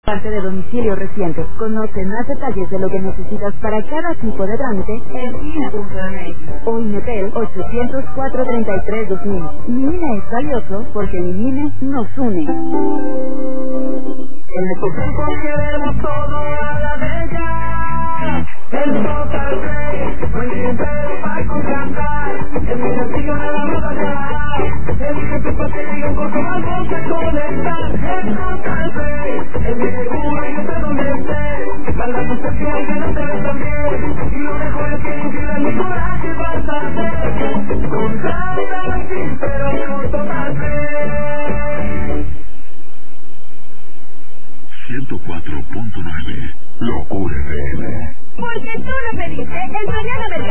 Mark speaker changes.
Speaker 1: Parte de domicilio reciente. Conoce más detalles de lo que necesitas para cada tipo de trámite en INE.mx o INETEL 804-33-2000. Mi INE es valioso porque mi INE nos une.
Speaker 2: En estos tiempos queremos todo a la bella. El Total Play, no hay tiempo para contratar. Es muy sencillo, nada más allá. Elige tu paquete y un costo vamos a conectar. El Total Play, el de seguro y no sé dónde estés. Manda tu sección que no te ves tan bien. Y lo mejor es que no pierdas ni coraje vas a hacer. Contrata sin pero con Total Play.
Speaker 3: 104.9 Locura FM.
Speaker 4: Porque tú lo pediste, el mañana mercado.